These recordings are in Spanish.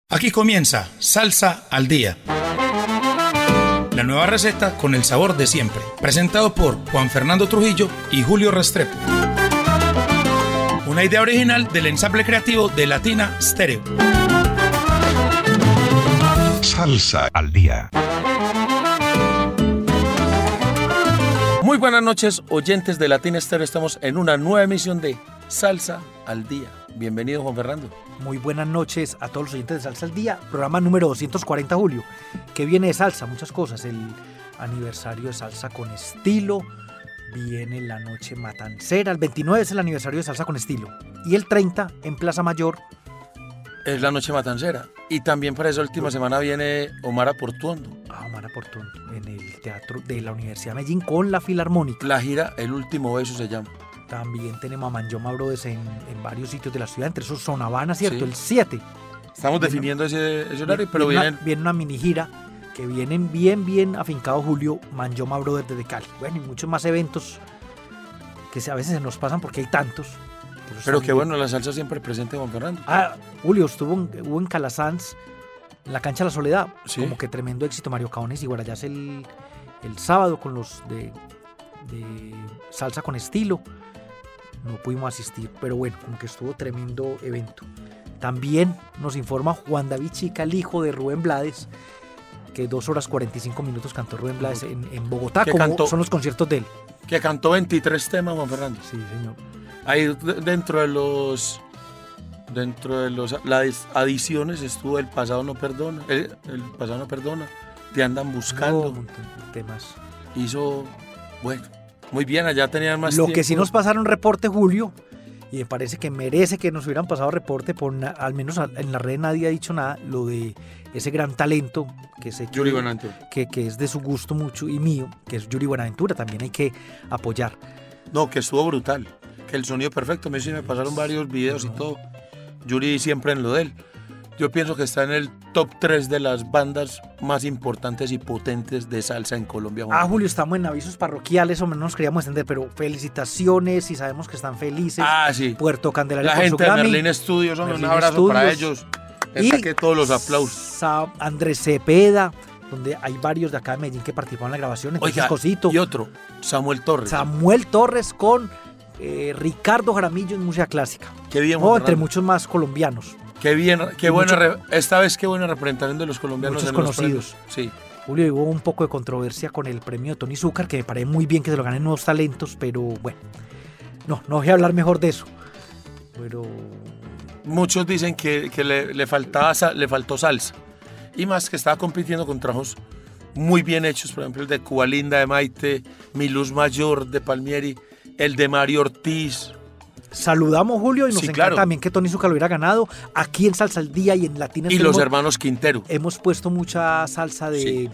Aquí comienza Salsa al Día. La nueva receta con el sabor de siempre. Presentado por Juan Fernando Trujillo y Julio Restrepo. Una idea original del ensamble creativo de Latina Stereo. Salsa al Día. Muy buenas noches, oyentes de Latina Stereo. Estamos en una nueva emisión de Salsa al Día. Bienvenido, Juan Fernando. Muy buenas noches a todos los oyentes de Salsa al Día, programa número 240, Julio. ¿Qué viene de salsa? Muchas cosas. El aniversario de Salsa con Estilo, viene la noche matancera, el 29 es el aniversario de Salsa con Estilo, y el 30 en Plaza Mayor es la noche matancera. Y también para esa última semana viene Omar Portuondo. Omar Portuondo, en el Teatro de la Universidad de Medellín con la Filarmónica. La gira El Último Beso se llama. También tenemos a Manjoma Brothers en varios sitios de la ciudad, entre esos Son Habana, ¿cierto? Sí. El 7. Estamos definiendo ese horario, pero viene una mini gira que vienen bien afincados, Julio, Manjoma Brothers desde Cali. Bueno, y muchos más eventos que a veces se nos pasan porque hay tantos. Pero qué bueno, la salsa siempre presente, Juan Fernando. Julio, hubo en Calasanz, en la cancha de la Soledad, ¿sí? Como que tremendo éxito, Mario Caones y Guarayás el sábado con los de Salsa con Estilo. No pudimos asistir, pero bueno, como que estuvo tremendo evento. También nos informa Juan David Chica, el hijo de Rubén Blades, que 2 horas 45 minutos cantó Rubén Blades en Bogotá, como son los conciertos de él. Que cantó 23 temas, Juan Fernando. Sí, señor. Ahí dentro de las adiciones estuvo El Pasado No Perdona, el Pasado No Perdona, Te Andan Buscando. Un montón de temas. Hizo, bueno, muy bien, allá tenían más Lo tiempo. Que sí nos pasaron reporte, Julio, y me parece que merece que nos hubieran pasado reporte, al menos en la red nadie ha dicho nada, lo de ese gran talento que sé Yuri Buenaventura. Que es de su gusto mucho y mío, que es Yuri Buenaventura, también hay que apoyar. No, que estuvo brutal, que el sonido perfecto, me pasaron varios videos y todo. Yuri siempre en lo de él. Yo pienso que está en el top 3 de las bandas más importantes y potentes de salsa en Colombia. Julio, estamos en avisos parroquiales, hombre, no nos queríamos extender, pero felicitaciones y sabemos que están felices. Sí. Puerto Candelaria la con gente su de Grammy. Merlín Studios, Merlín un abrazo Studios. para ellos. Y que todos los aplausos. Andrés Cepeda, donde hay varios de acá de Medellín que participaron en la grabación. Oiga, Cosito. Y otro, Samuel Torres con Ricardo Jaramillo en música clásica. Qué bien, entre muchos más colombianos. Qué bien, qué buena, esta vez qué buena representación de los colombianos. Muchos en conocidos. Sí. Julio, hubo un poco de controversia con el premio de Tony Zúcar, que me parece muy bien que se lo ganen nuevos talentos, pero bueno, no voy a hablar mejor de eso. Pero muchos dicen que le faltó salsa, y más que estaba compitiendo con trabajos muy bien hechos, por ejemplo el de Cuba Linda de Maite, Mi Luz Mayor de Palmieri, el de Mario Ortiz. Saludamos, Julio, y nos encanta claro. También que Tony Zúcar lo hubiera ganado aquí en Salsa al Día y en Latina. Y los hermanos Quintero. Hemos puesto mucha salsa de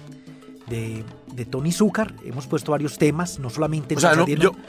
Tony Zúcar, hemos puesto varios temas, no solamente en Salsa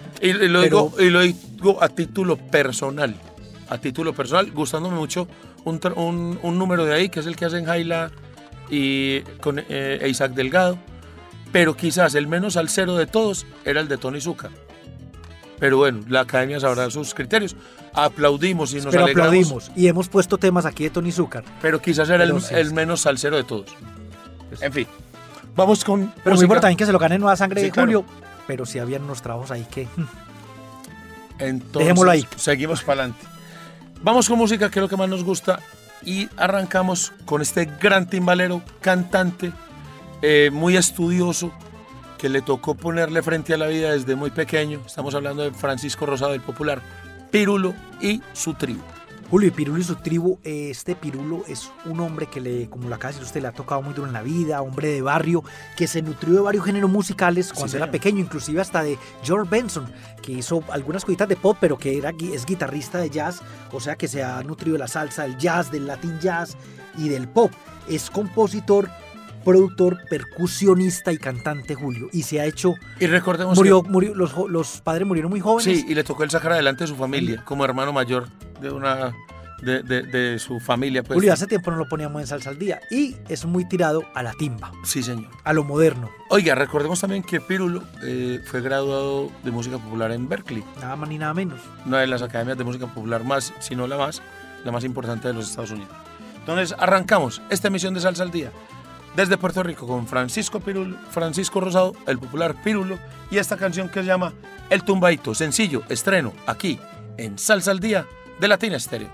lo digo a título personal, gustándome mucho un número de ahí, que es el que hacen Jaila y con Isaac Delgado, pero quizás el menos salsero de todos era el de Tony Zúcar. Pero bueno, la academia sabrá sus criterios. Aplaudimos y nos alegramos. Aplaudimos y hemos puesto temas aquí de Tony Zúcar. Pero quizás era el menos salsero de todos. En fin, vamos con Pero muy bueno también que se lo gane Nueva Sangre de claro. Julio. Pero si habían unos trabajos ahí que... Entonces, dejémoslo ahí. Seguimos para adelante. Vamos con música, que es lo que más nos gusta. Y arrancamos con este gran timbalero, cantante, muy estudioso, que le tocó ponerle frente a la vida desde muy pequeño. Estamos hablando de Francisco Rosado, el popular Pirulo y su tribu. Julio, y Pirulo y su tribu. Pirulo es un hombre que, como lo acaba de decir usted, le ha tocado muy duro en la vida, hombre de barrio, que se nutrió de varios géneros musicales cuando era pequeño, inclusive hasta de George Benson, que hizo algunas cositas de pop, pero que es guitarrista de jazz, o sea que se ha nutrido de la salsa, del jazz, del latin jazz y del pop. Es compositor, productor, percusionista y cantante, Julio, y se ha hecho... Y recordemos murió, los padres murieron muy jóvenes. Sí, y le tocó el sacar adelante a su familia, como hermano mayor de su familia. Pues. Julio, hace tiempo no lo poníamos en Salsa al Día, y es muy tirado a la timba. Sí, señor. A lo moderno. Oiga, recordemos también que Pirulo fue graduado de música popular en Berkeley. Nada más ni nada menos. Una de las academias de música popular más, si no la más importante de los Estados Unidos. Entonces arrancamos esta emisión de Salsa al Día desde Puerto Rico con Francisco Rosado, el popular Pirulo, y esta canción que se llama El Tumbadito, sencillo, estreno aquí en Salsa al Día de Latina Estéreo.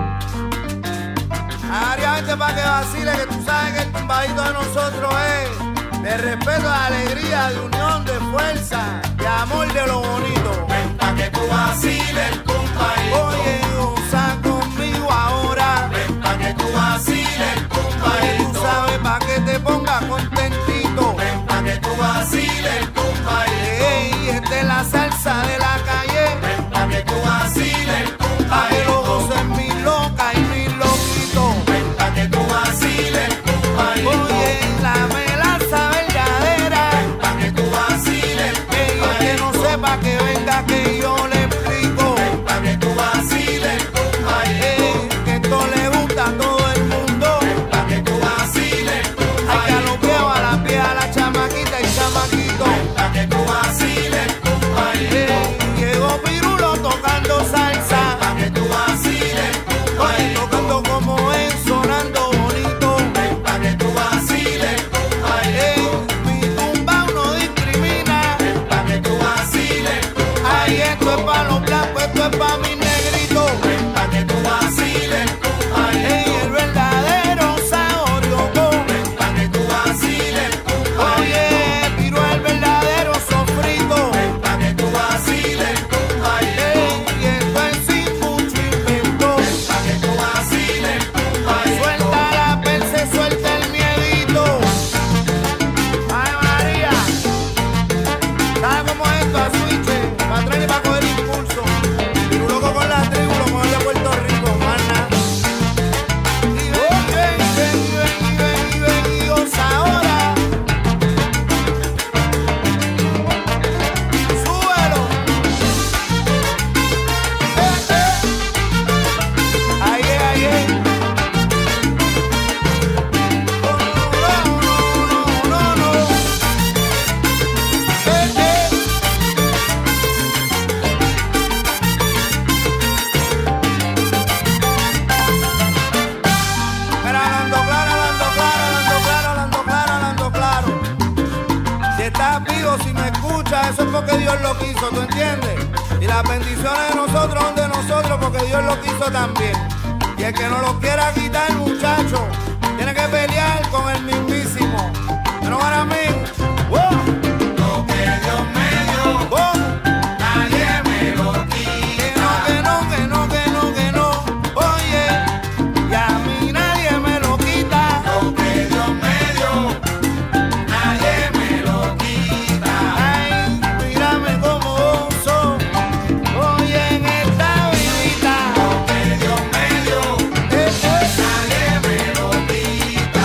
Ariamente para que vacile, que tú sabes que el tumbadito de nosotros es de respeto, de alegría, de unión, de fuerza, de amor, de lo bonito. Ven pa' que tú vaciles el tumbadito. Oye, goza conmigo ahora. Ven pa' que tú vaciles el tumbadito. Tú sabes pa' que te pongas contentito. Ven pa' que tú vaciles el tumbadito. Ey, esta es la salsa de la calle. Ven pa' que tú vaciles el Pa' que lo tumbadito. gocen mi loca y mi loquito. Ven pa' que tú vaciles el tumbadito. Oye, la melaza verdadera. Ven pa' que tú vaciles el Ey, el que no tumbadito. sepa que venga que yo le explico. Ven pa' que tú vaciles el tumbadito. Que esto le gusta a todo el mundo. Ven pa' que tú vaciles el Hay que a los tumbadito. viejos, a la vieja, a la chamaquita y chamaquito. Ven pa' que tú vaciles el tumbadito. Llegó Pirulo tocando salsa. Pa' que tú vaciles el Oye, tumbadito. tocando como es, sonando bonito. Ven pa' que tú vaciles el tumbadito. Mi tumba no discrimina. Ven pa' que tú vaciles el Ay, tumbadito. esto es pa' los blancos, esto es pa' mis negritos. Ven pa' que tú vaciles el tumbadito. El verdadero saborioco. Ven pa' que tú vaciles el tumbadito. Oye, Piru el verdadero sofrito. Ven pa' que tú vaciles el tumbadito. Y esto es sin mucho invento. Ven pa' que tú vaciles el tumbadito. Suelta la perse, suelta el miedito. Ay, María. ¿Sabes cómo es esto? A switch, pa' atrás y pa' coger impulso. Piru loco con la tribu, lo mejor de Puerto Rico, mana. Y ven, y goza ahora. Súbelo. Ahí es, ahí es. No, no, no. Mira, hablando claro. Si estás vivo, si me escuchas, eso es porque Dios lo quiso, ¿tú entiendes? Y las bendiciones de nosotros son de nosotros porque Dios lo quiso también. Y el que no lo quiera quitar, muchacho, tiene que pelear con el mismísimo. ¿No para mí? ¡Wow! Lo que Dios me dio, ¡Wow! nadie me lo quita. Que no. Oye, y a mí nadie me lo quita. Lo que Dios me dio, nadie me lo quita. Ay, mírame como oso. Oye, en esta vidita. Lo que Dios me dio, nadie me lo quita.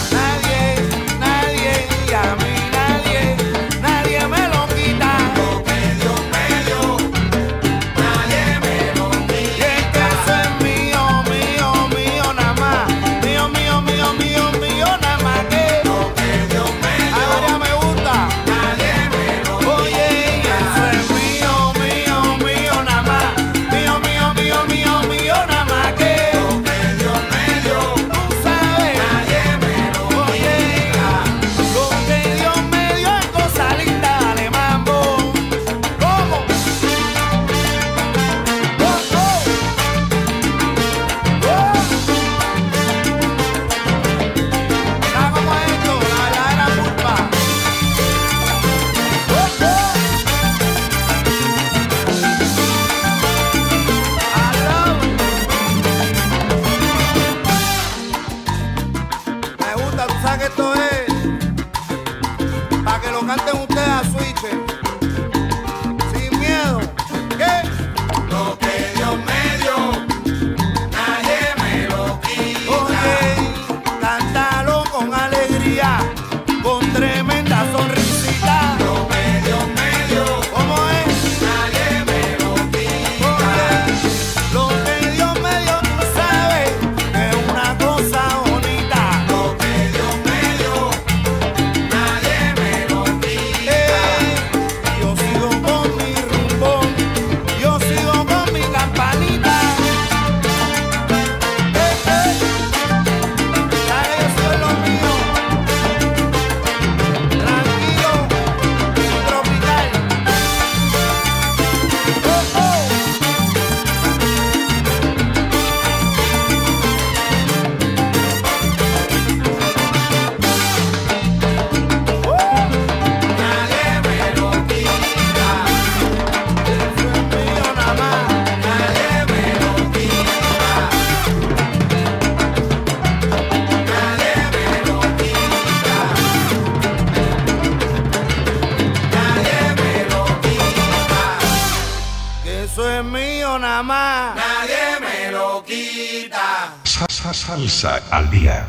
Nadie, y a mí nadie me lo quita. Lo que Dios me dio, nadie me lo Y quita. es que eso es mío, nada más. Mío, nada más que. Lo que Dios me A dio, María me gusta. nadie me lo quita. Oye, y eso es mío, nada más. Mío, nada más que. Lo que Dios me dio, Tú sabes. nadie me lo Oye, lo que Dios me dio es cosa linda, dale mambo. ¿Cómo? ¿Sabes cómo es esto? La verdadera culpa. Me gusta, tú sabes que esto es para que lo canten ustedes a switch. Sin miedo. ¿Qué? Lo que Dios me dio, nadie me lo quita. Oye, cántalo con alegría, con tremenda sonrisita. Lo que Dios me dio, ¿Cómo es? nadie me lo quita. Oye, lo que Dios me dio, tú sabes, es una cosa bonita. Lo que Dios me dio, nadie me lo quita. Salsa al día.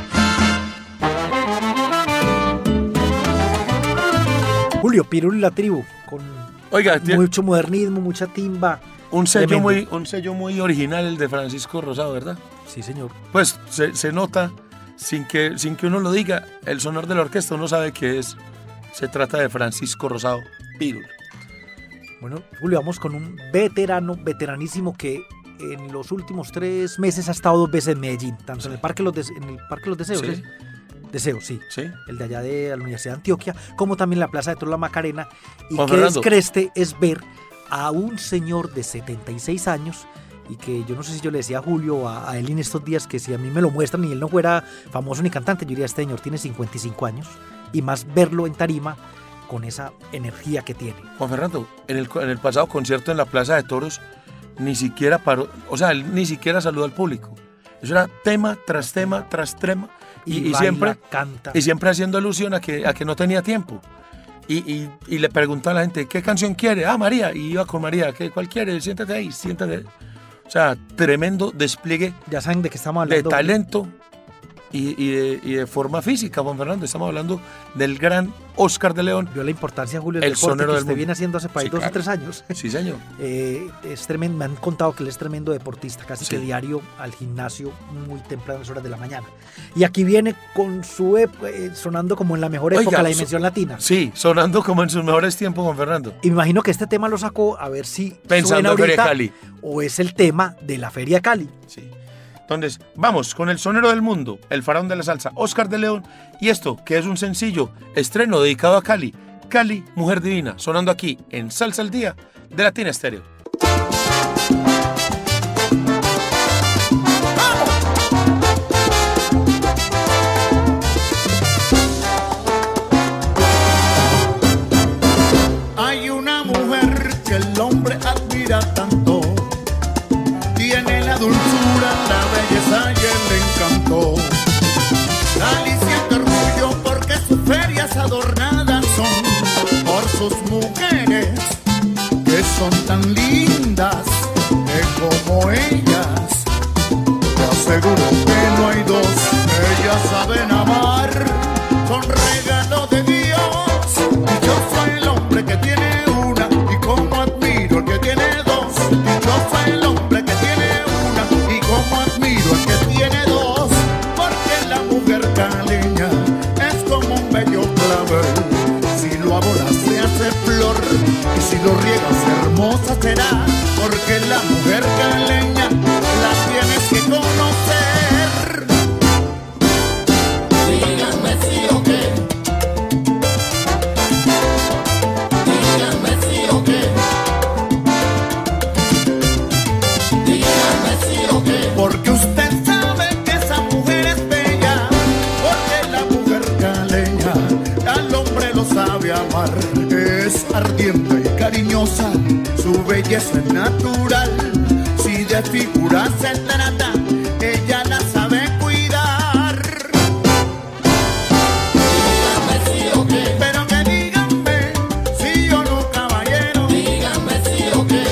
Julio, Pirulo y la tribu, con Oiga, mucho modernismo, mucha timba. un sello Tremendo. muy original el de Francisco Rosado, ¿verdad? Sí, señor. Pues se nota, sin que uno lo diga, el sonor de la orquesta uno sabe que se trata de Francisco Rosado Pirulo. Bueno, Julio, vamos con un veteranísimo que en los últimos 3 meses ha estado 2 veces en Medellín, tanto en el Parque Los Deseos, Sí. ¿sí? Deseos, sí. Sí. El de allá de la Universidad de Antioquia, como también la Plaza de Toros La Macarena. Y Juan qué Fernando. descreste es ver a un señor de 76 años y que yo no sé si yo le decía a Julio o a él en estos días que si a mí me lo muestran y él no fuera famoso ni cantante, yo diría, este señor tiene 55 años y más verlo en tarima con esa energía que tiene. Juan Fernando, en el pasado concierto en la Plaza de Toros, ni siquiera paró, o sea, él ni siquiera saludó al público. Eso era tema tras tema tras tema. Y baila, siempre canta. Y siempre haciendo alusión a que no tenía tiempo. Y le preguntaba a la gente, ¿qué canción quiere? Ah, María. Y iba con María, ¿cuál quiere? Siéntate ahí, siéntate. O sea, tremendo despliegue Ya saben de qué estamos de hablando. talento y de forma física, Juan Fernando. Estamos hablando del gran Oscar de León. Vio la importancia, Julio, El del deporte sonero que del usted mundo. viene haciendo hace Sí, 2 claro. o 3 años. Sí, señor. Es tremendo, me han contado que él es tremendo deportista, casi Sí. que diario al gimnasio muy tempranas horas de la mañana. Y aquí viene con su sonando como en la mejor Oiga, época, la dimensión latina. Sí, sonando como en sus mejores tiempos, Juan Fernando. Y me imagino que este tema lo sacó a ver si Pensando suena en Feria ahorita, Cali. o es el tema de la Feria Cali. Sí. Entonces, vamos con el sonero del mundo, el faraón de la salsa, Oscar de León, y esto, que es un sencillo estreno dedicado a Cali. Cali, Mujer Divina, sonando aquí en Salsa al Día de Latina Estéreo. Hay una mujer que el hombre admira tanto. Tiene la dulzura, la belleza y el encanto. Cali siente orgullo porque sus ferias adornadas son por sus mujeres que son tan lindas que como ellas. Te aseguro que no hay dos, ellas saben amar, son regalo de Dios. Y yo soy el hombre que tiene una, y como admiro el que tiene dos. Y yo soy el hombre que tiene una, y como admiro el que tiene dos. Porque la mujer caleña es como un bello clavel. Si lo aboras se hace flor, y si lo riegas hermosa será. Porque la mujer caleña la tienes que conocer. Díganme sí o qué. Díganme sí o qué. Díganme sí o qué. Porque usted sabe que esa mujer es bella. Porque la mujer caleña al hombre lo sabe amar. Es ardiente y cariñosa, su belleza es natural. Si de figura se trata, ella la sabe cuidar. Díganme sí o qué. Pero que díganme sí o no, caballero. Díganme sí o qué.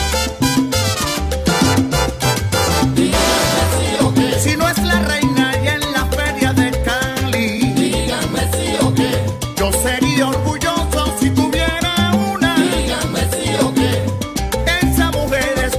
Díganme sí o qué. Si no es la reina y en la feria de Cali. Díganme sí o qué. Yo sería orgulloso si tuviera una. Díganme sí o qué. Esa mujer es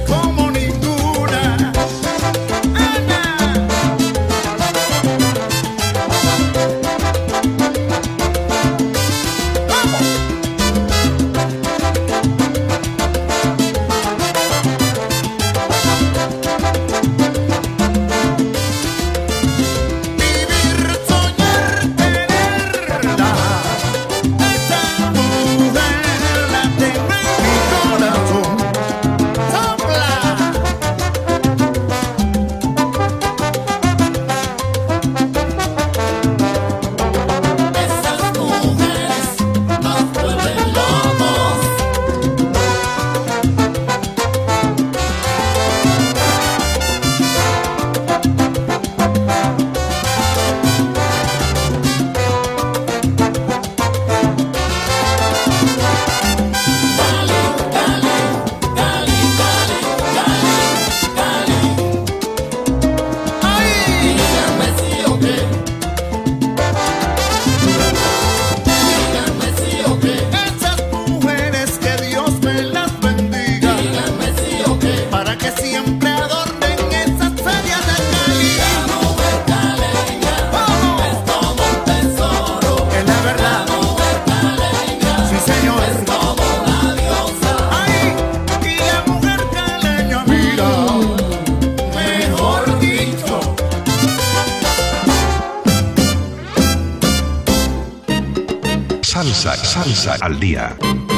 Salsa al día.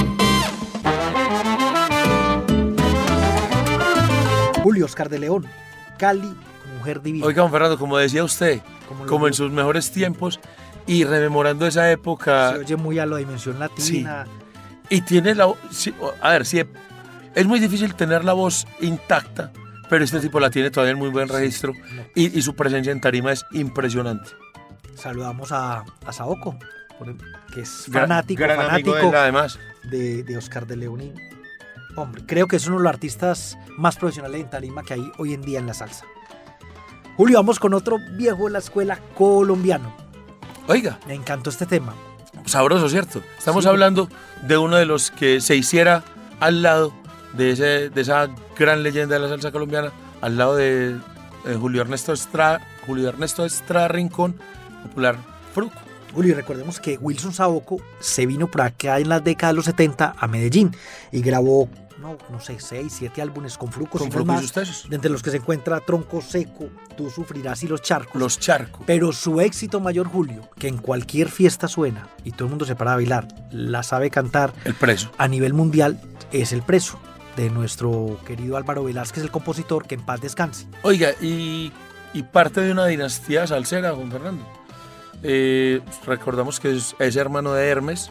Julio Oscar de León, Cali, mujer divina. Oiga, don Fernando, como decía usted, como en sus mejores tiempos y rememorando esa época. Se oye muy a la dimensión latina. Sí. Y tiene la... Sí, a ver, sí, es muy difícil tener la voz intacta, pero este tipo la tiene todavía en muy buen registro y su presencia en tarima es impresionante. Saludamos a Saoko, que es Gran fanático amigo de él, además. de Oscar de León. Hombre, creo que es uno de los artistas más profesionales en tarima que hay hoy en día en la salsa. Julio, vamos con otro viejo de la escuela colombiano. Oiga, Me encantó este tema. sabroso, ¿cierto? Estamos hablando de uno de los que se hiciera al lado de esa gran leyenda de la salsa colombiana, al lado de Julio Ernesto Estrada Rincón, popular Fruco. Julio, recordemos que Wilson Saoko se vino por acá en las décadas de los 70 a Medellín y grabó, no sé, 6, 7 álbumes con Fruco, Con si no Fruco y más, sus tesos. de entre los que se encuentra Tronco Seco, Tú Sufrirás y Los Charcos. Los Charcos. Pero su éxito mayor, Julio, que en cualquier fiesta suena y todo el mundo se para a bailar, la sabe cantar El Preso. a nivel mundial, es El Preso, de nuestro querido Álvaro Velázquez, el compositor, que en paz descanse. Oiga, y parte de una dinastía salsera, Juan Fernando. Recordamos que es hermano de Hermes,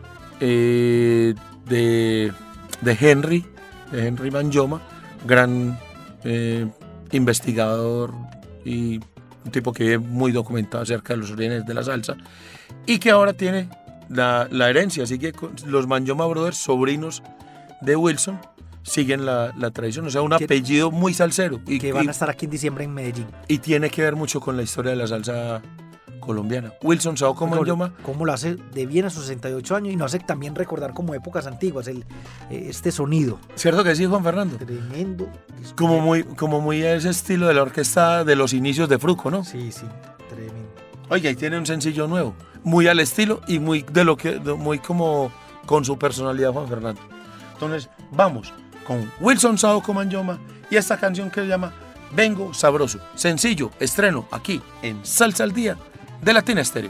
de Henry Manjoma, gran investigador y un tipo que es muy documentado acerca de los orígenes de la salsa y que ahora tiene la herencia. Así que los Manjoma Brothers, sobrinos de Wilson, siguen la tradición, o sea, un apellido muy salsero. Y que van a estar aquí en diciembre en Medellín. Y tiene que ver mucho con la historia de la salsa colombiana. Wilson Saoko Manjoma. ¿Cómo lo hace de bien a sus 68 años y nos hace también recordar como épocas antiguas este sonido? ¿Cierto que sí, Juan Fernando? Tremendo. Como muy ese estilo de la orquesta de los inicios de Fruco, ¿no? Sí, tremendo. Oye, y tiene un sencillo nuevo, muy al estilo y muy como con su personalidad, Juan Fernando. Entonces, vamos con Wilson Saoko Manjoma y esta canción que se llama Vengo Sabroso. Sencillo, estreno aquí en Salsa al Día de Latina Estéreo.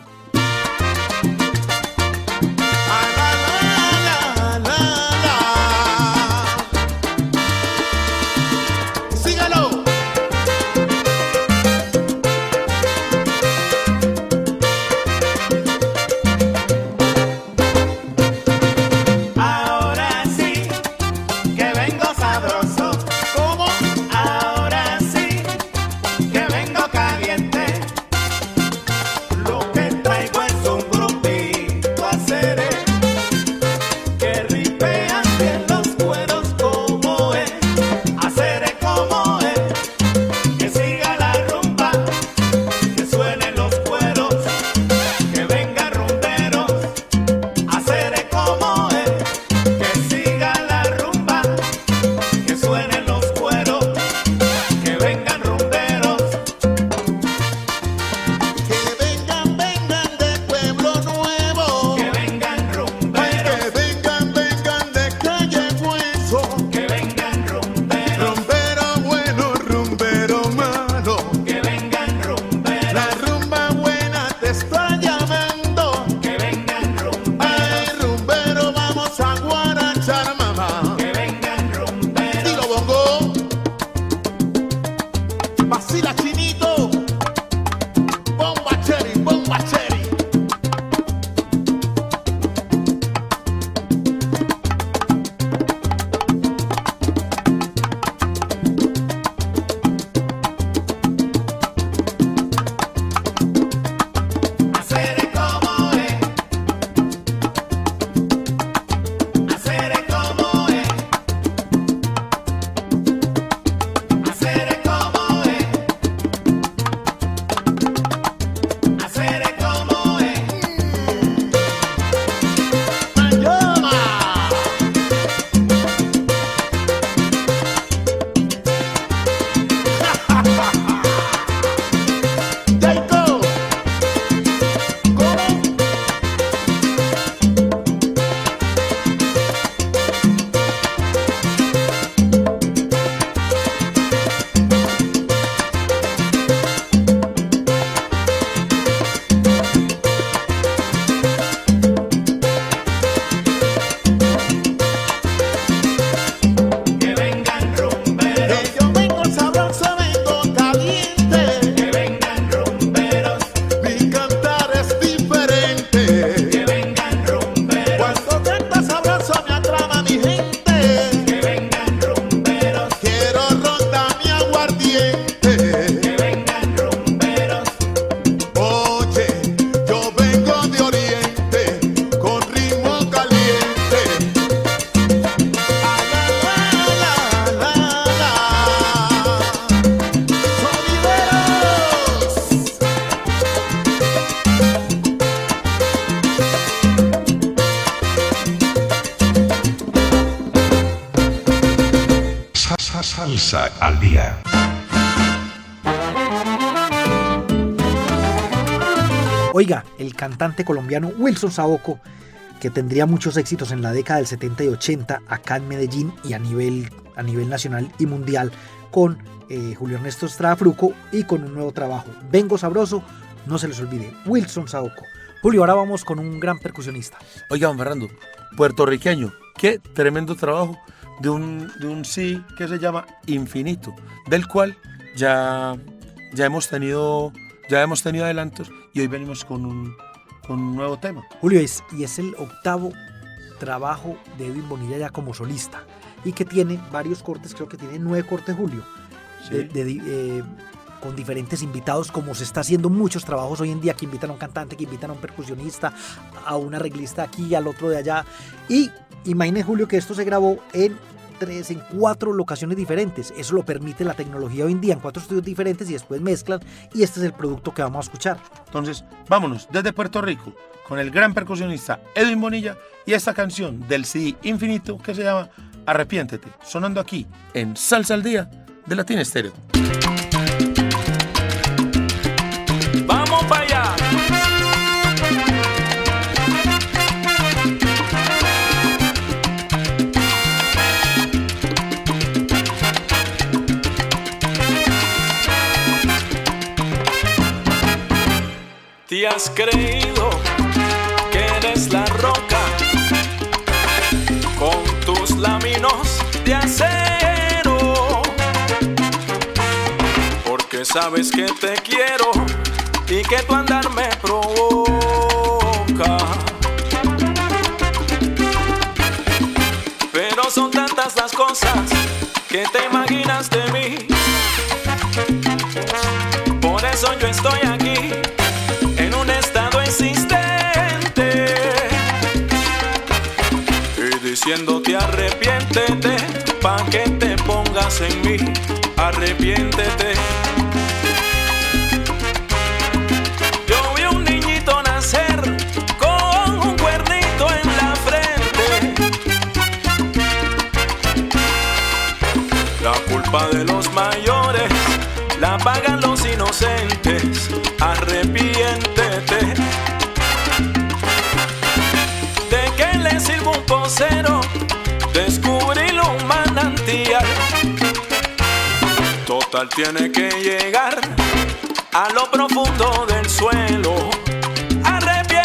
Lo que trae Salsa al Día. Oiga, el cantante colombiano Wilson Saoko, que tendría muchos éxitos en la década del 70 y 80 acá en Medellín y a nivel nacional y mundial con Julio Ernesto Estrada Fruco y con un nuevo trabajo, Vengo Sabroso, no se les olvide, Wilson Saoko. Julio, ahora vamos con un gran percusionista. Oiga, don Fernando, puertorriqueño, qué tremendo trabajo de un sí que se llama Infinito, del cual ya hemos tenido adelantos y hoy venimos con un nuevo tema. Julio, es el octavo trabajo de Edwin Bonilla ya como solista y que tiene varios cortes, creo que tiene 9 cortes, Julio, sí. Con diferentes invitados, como se está haciendo muchos trabajos hoy en día, que invitan a un cantante, que invitan a un percusionista, a un arreglista aquí, al otro de allá. Y imagine, Julio, que esto se grabó en 4 locaciones diferentes. Eso lo permite la tecnología hoy en día, en 4 estudios diferentes, y después mezclan, y este es el producto que vamos a escuchar. Entonces, vámonos desde Puerto Rico con el gran percusionista Edwin Bonilla y esta canción del CD Infinito que se llama Arrepiéntete, sonando aquí en Salsa al Día de Latina Estéreo. ¡Vamos para allá! Te has creído que eres la roca con tus laminos de acero, porque sabes que te quiero y que tu andar me provoca. Pero son tantas las cosas que te imaginas de mí, por eso yo estoy aquí en un estado insistente y diciéndote arrepiéntete pa' que te pongas en mí, arrepiéntete. Yo vi un niñito nacer con un cuernito en la frente, la culpa de los mayores la pagan los inocentes, arrepiéntete. ¿De qué le sirve un posero descubrir un manantial? Total tiene que llegar a lo profundo del suelo, arrepiéntete.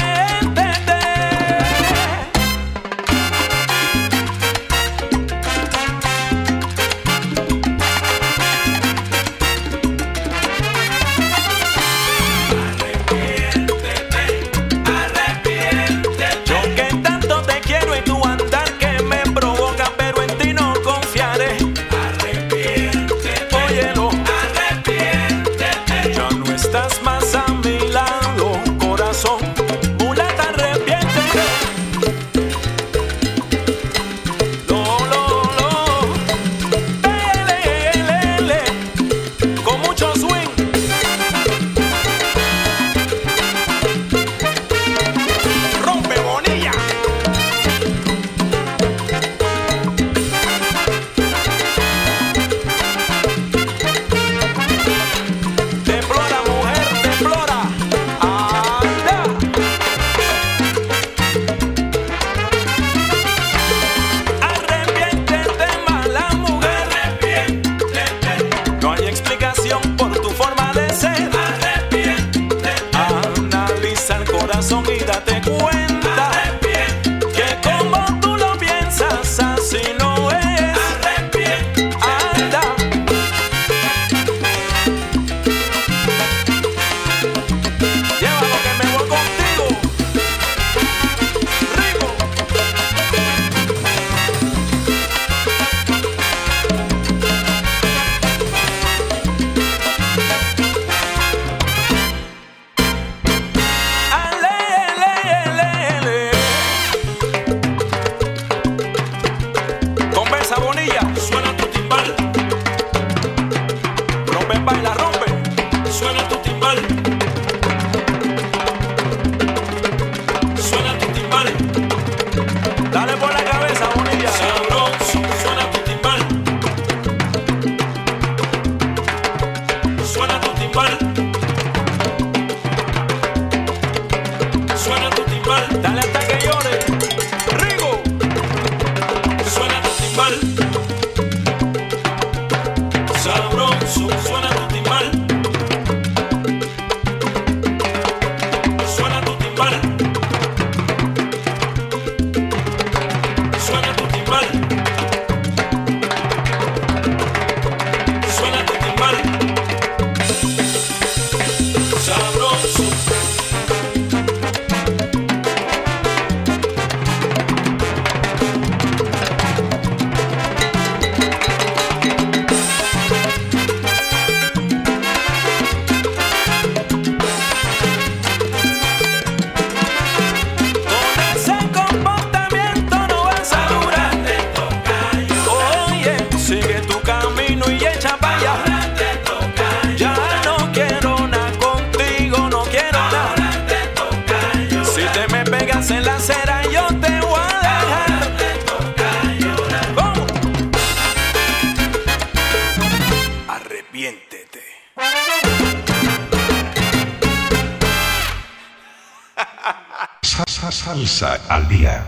Estás más a mi lado. Salsa al día.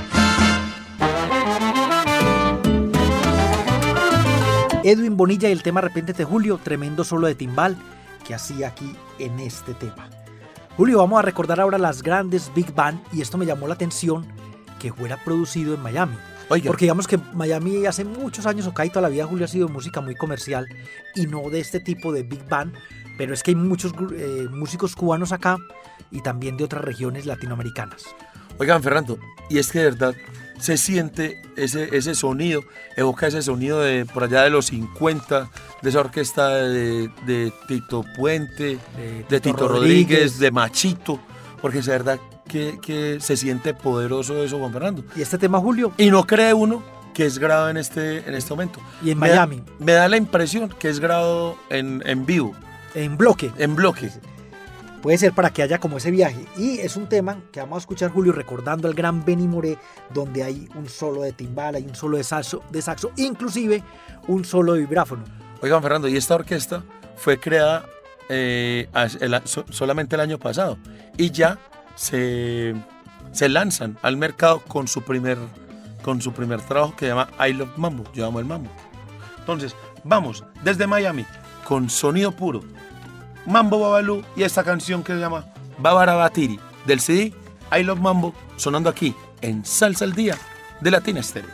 Edwin Bonilla y el tema Arrepéntete Julio, tremendo solo de timbal que hacía aquí en este tema. Julio, vamos a recordar ahora las grandes Big Band y esto me llamó la atención que fuera producido en Miami. Oiga. Porque digamos que Miami hace muchos años, o casi toda la vida, Julio, ha sido música muy comercial y no de este tipo de Big Band, pero es que hay muchos músicos cubanos acá y también de otras regiones latinoamericanas. Oigan, Fernando, y es que de verdad se siente ese sonido, evoca ese sonido de por allá de los 50, de esa orquesta de Tito Puente, de Tito Rodríguez, de Machito, porque es verdad que se siente poderoso eso, Juan Fernando. ¿Y este tema, Julio? Y no cree uno que es grabado en este momento. Y en Miami. Me da la impresión que es grabado en vivo. En bloque. En bloque. Puede ser para que haya como ese viaje. Y es un tema que vamos a escuchar, Julio, recordando al gran Benny Moré, donde hay un solo de timbal, hay un solo de saxo, inclusive un solo de vibráfono. Oigan, Fernando, y esta orquesta fue creada solamente el año pasado y ya se lanzan al mercado con su primer trabajo que se llama I Love Mambo, yo amo el mambo. Entonces, vamos desde Miami con sonido puro, Mambo Babalú y esta canción que se llama Babarabatiri del CD I Love Mambo, sonando aquí en Salsa al Día de Latina Estéreo.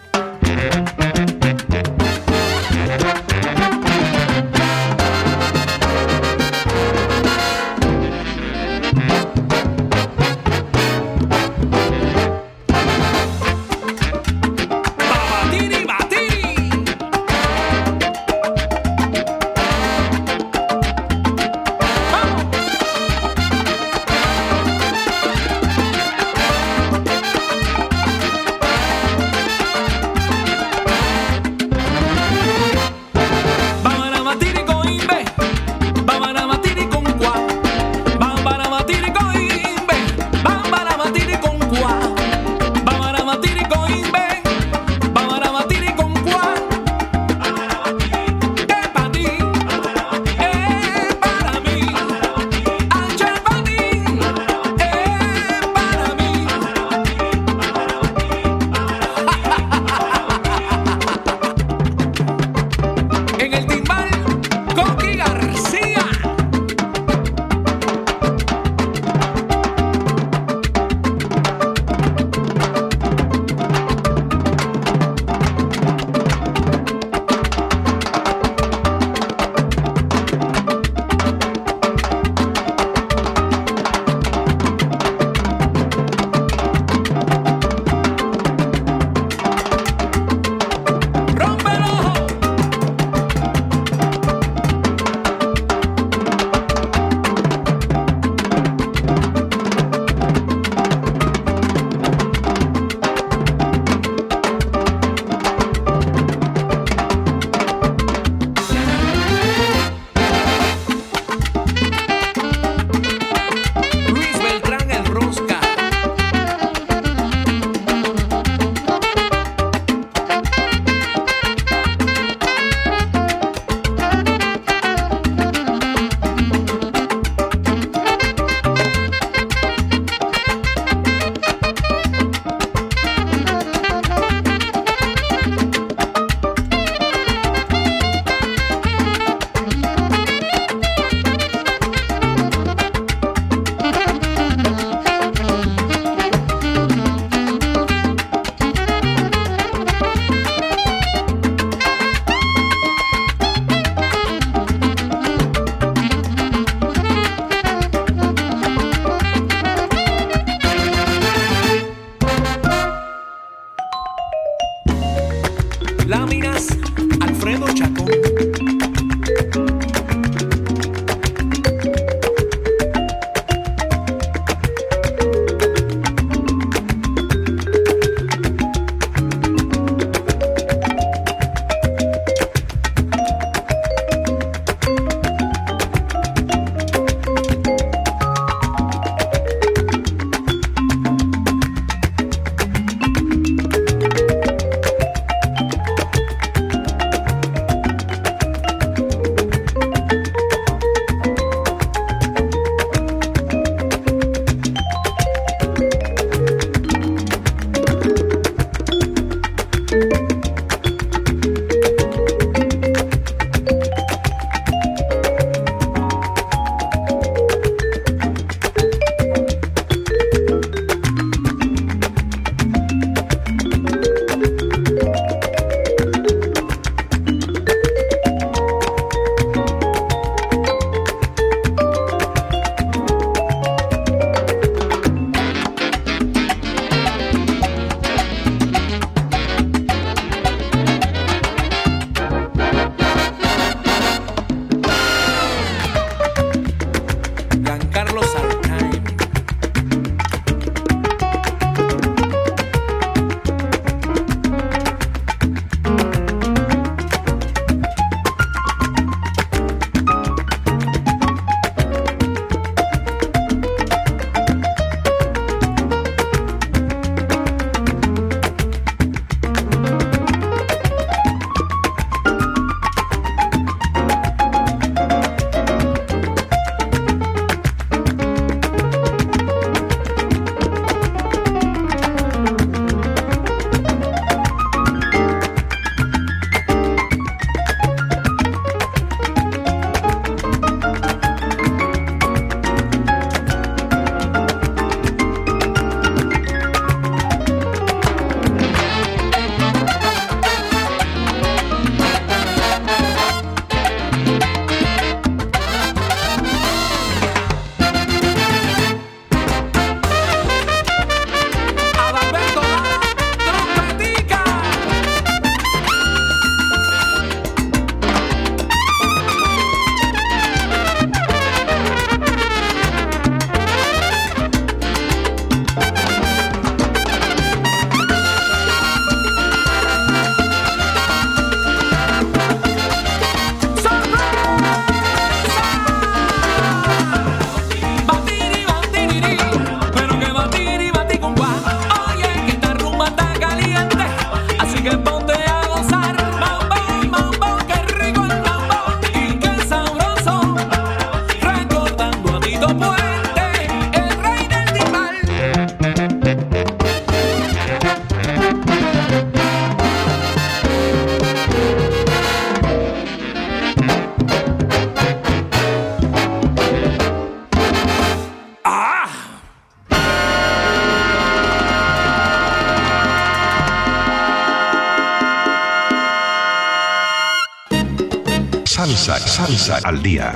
Salsa al día.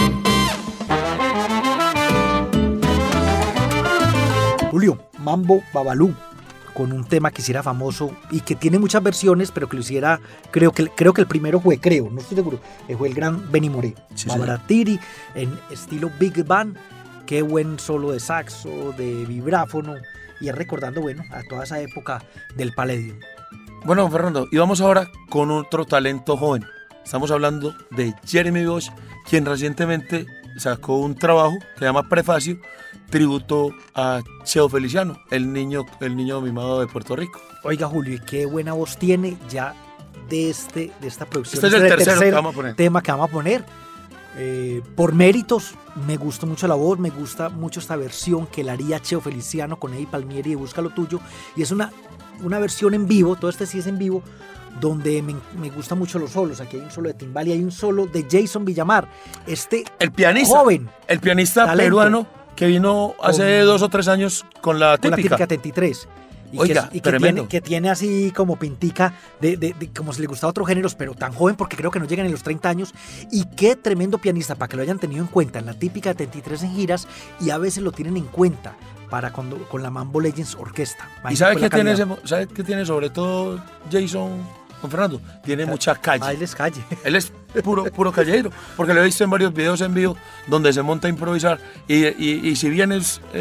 Julio, Mambo Babalú, con un tema que hiciera famoso y que tiene muchas versiones, pero que lo hiciera, creo que el primero fue, no estoy seguro, fue el gran Benny Moré. Sí, Babalatiri, en estilo Big Band, qué buen solo de saxo, de vibráfono, y es recordando, a toda esa época del Palladium. Bueno, Fernando, y vamos ahora con otro talento joven. Estamos hablando de Jeremy Bosch, quien recientemente sacó un trabajo que se llama Prefacio, tributo a Cheo Feliciano, el niño mimado de Puerto Rico. Oiga, Julio, y qué buena voz tiene ya de esta producción. Este es el tercero que vamos a poner. Tema que vamos a poner. Por méritos, me gustó mucho la voz, me gusta mucho esta versión que la haría Cheo Feliciano con Eddie Palmieri de Busca lo Tuyo, y es una versión en vivo, todo este sí es en vivo, donde me gustan mucho los solos. Aquí hay un solo de timbal y hay un solo de Jason Villamar, el pianista joven, el pianista talento, peruano que vino hace 2 o 3 años con la típica 33. Y Oiga, que tiene así como pintica de como si le gustaba otros géneros, pero tan joven, porque creo que no llegan en los 30 años. Y qué tremendo pianista, para que lo hayan tenido en cuenta en la típica 73 en giras, y a veces lo tienen en cuenta para con la Mambo Legends Orquesta. ¿Y sabe qué tiene sobre todo Jason, Juan Fernando? Tiene mucha calle. Él es calle. Él es puro callejero, porque lo he visto en varios videos en vivo donde se monta a improvisar y si bien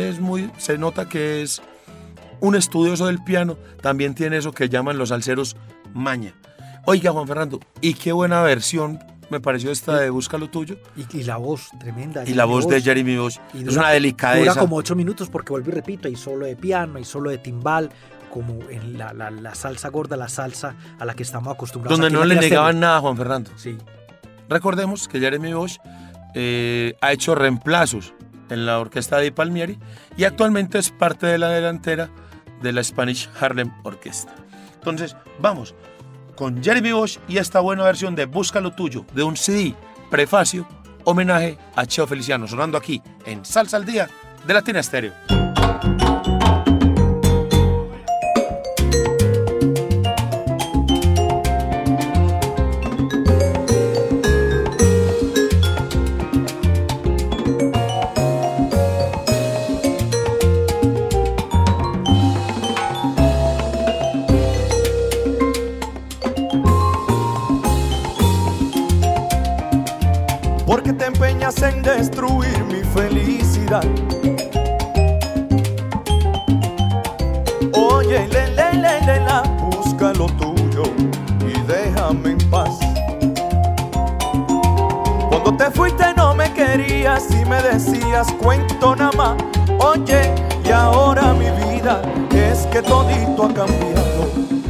se nota que es un estudioso del piano, también tiene eso que llaman los salseros maña. Oiga, Juan Fernando, y qué buena versión me pareció esta de Busca lo Tuyo. Y la voz tremenda. Y la voz de Jeremy Bosch. Es una delicadeza. Dura como 8 minutos porque vuelvo y repito, hay solo de piano, hay solo de timbal, como en la salsa gorda, la salsa a la que estamos acostumbrados. Donde no le negaban nada a Juan Fernando. Sí. Recordemos que Jeremy Bosch ha hecho reemplazos en la orquesta de Palmieri y actualmente es parte de la delantera de la Spanish Harlem Orchestra. Entonces, vamos con Jeremy Bosch y esta buena versión de Busca lo Tuyo, de un CD Prefacio, homenaje a Cheo Feliciano, sonando aquí en Salsa al Día de Latina Estéreo. En destruir mi felicidad. Oye, busca lo tuyo y déjame en paz. Cuando te fuiste no me querías y me decías cuento nada más. Oye, y ahora mi vida es que todito ha cambiado.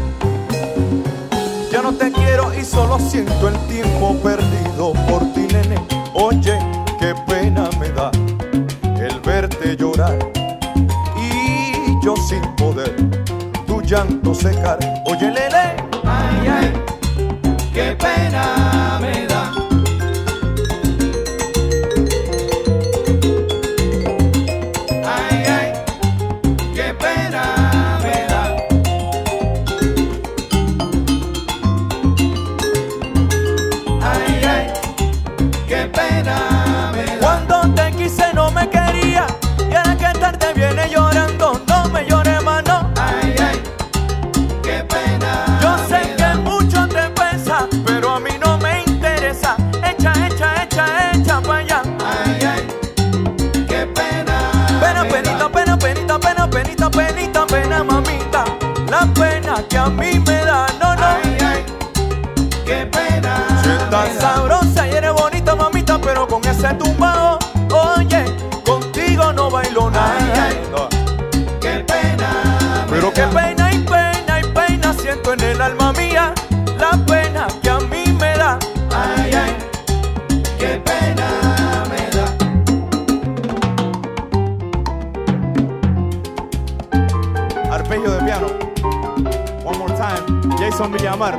Ya no te quiero y solo siento el tiempo perdido por ti, nene. Oye, qué pena me da el verte llorar y yo sin poder tu llanto secar. Oye, lele, ay, ay, qué pena me da. Ay, ay, qué pena me da. Ay, ay, qué pena me da. Cuando te quise no me quería y ahora que tarde viene llorando. No me llores más, no. Ay, ay, qué pena. Yo sé que mucho te pesa, pero a mí no me interesa. Echa pa' allá. Ay, ay, qué pena. Pena, penita, pena, penita, pena, penita, penita, pena, mamita. La pena que a mí me da, no, no. Ay, ay, qué pena. Si estás sabrosa y eres bonita, mamita, pero con ese tumbao, oye, contigo no bailo nada. Ay, ay, no. Qué pena. Pero qué pena y pena y pena siento en el alma mía. La pena que a mí me da. Ay, ay, qué pena me da. Arpegio de piano. One more time. Jason Villamar.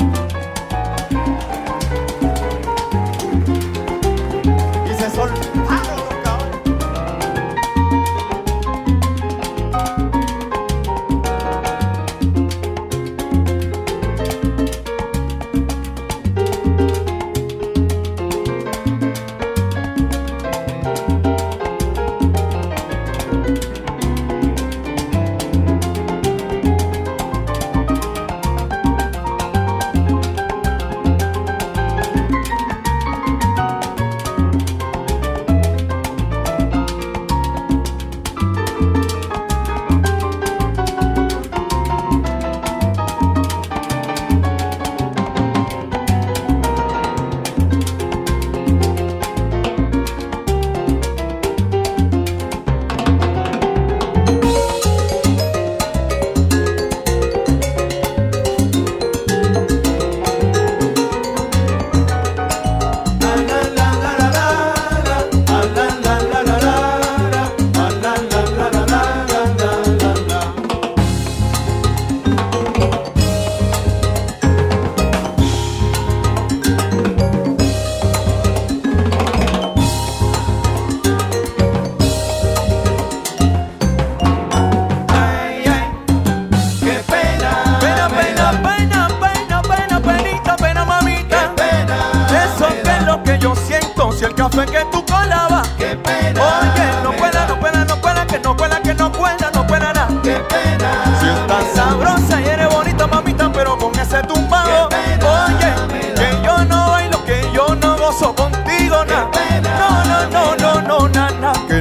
Sol.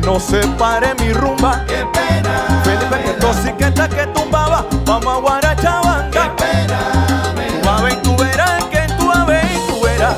no se pare mi rumba. Qué pena. Felipe que tosiqueta que tumbaba, vamos a guarachabanga. Qué pena me Tu ave y tú verás, que tu ave y tú verás.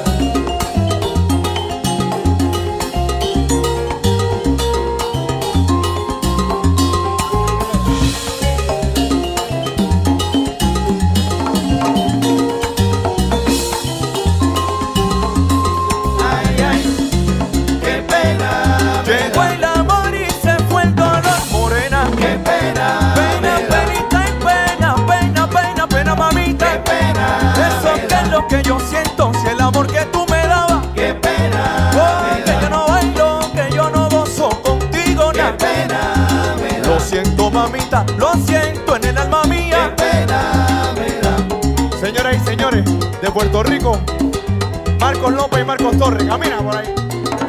Ay, ay, qué pena me Llegó da. el amor y se fue el dolor, morena. Qué pena Pena, me da. penita y pena, pena, pena, pena, mamita. Qué pena Eso me que da. es lo que yo siento, si el amor que tú me dabas. Qué pena me Que yo da. no bailo, que yo no gozo contigo, Qué nada. pena me da. Lo siento, mamita, lo siento en el alma Qué mía. pena me da. Señoras y señores, de Puerto Rico, Marcos López y Marcos Torres, camina por ahí.